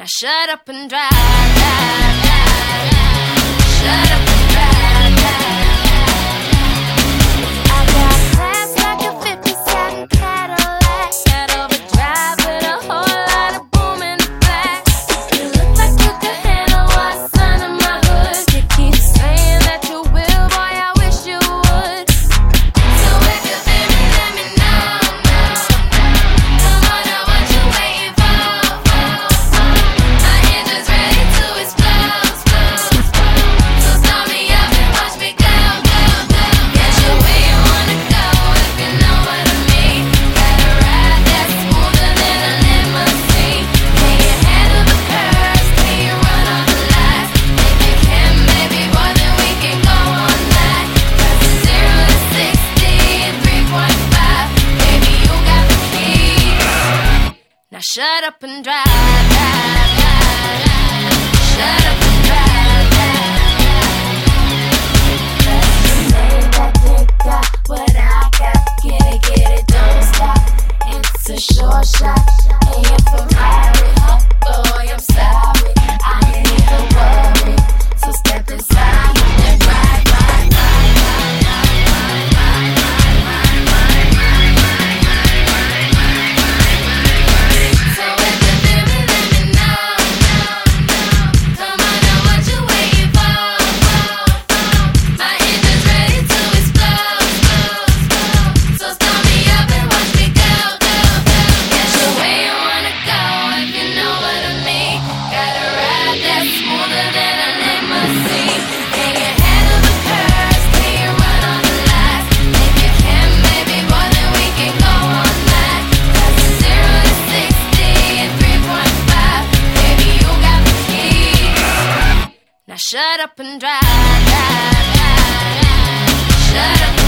Now shut up and drive, drive, drive, drive. Shut up and drive, drive, drive. I got class like a 57 Cadillac, that overdrive with a whole lot of boom in the back. You look like you could handle what's under my hood. You keep saying that you will, boy, I wish you would. So if you feel me, let me know, come on, now what you waiting for? My engine's ready to explode, so start me up and watch me go, go, go. Get you where you wanna go, if you know what I mean. Got a ride that's smoother than a limousine. Can you handle the curves? Can you run all the lights? If you can, baby boy, then we can go all night. 'Cause it's 0 to 60 in 3.5. Baby, you got the keys. Now shut up and drive, drive, drive, drive. Shut up and drive, drive, drive. That dick got what I got. Get it, don't stop. It's a short shot. And if I'm hurry up, boy, I'm sorry. I ain't even worried. So step inside and ride, ride, ride, ride, ride, ride, ride, ride, ride, ride, ride. So if you feel me, let me know. Come on, now what you waiting for? My engine's ready to explode, so start me up and watch me go, go, go. Get you where you wanna go, if you know what I mean. Got a ride that's smoother than a limousine. Can you handle the curves? Can you run all the lights? If you can, baby boy, then we can go all night. 'Cause it's 0 to 60 in 3.5. Baby, you got the keys. Now shut up and drive, drive, drive, drive. Shut up.